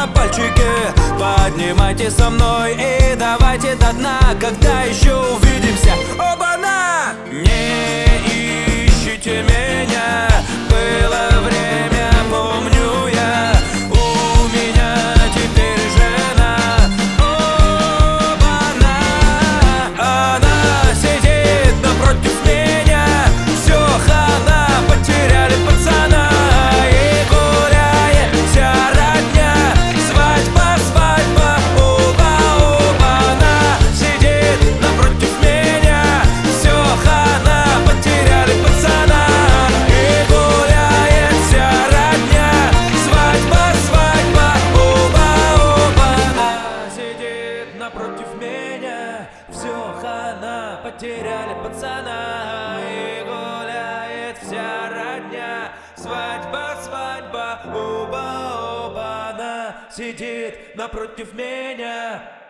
пальчики, поднимайте со мной и давайте до дна. Когда еще увидимся? Оба-на! Не ищите меня, было время, помню я. У меня теперь жена. Оба-на! Она сидит напротив меня. Все, хана, потеряли пацана. И гуляет вся родня. Свадьба, свадьба, оба-оба-на. Сидит напротив меня. Все, хана, потеряли пацана. И гуляет вся родня. Свадьба, свадьба, оба-оба-на. Сидит напротив меня. Все, хана, потеряли пацана. И гуляет вся родня. Свадьба, свадьба, оба-оба-на. Сидит напротив меня.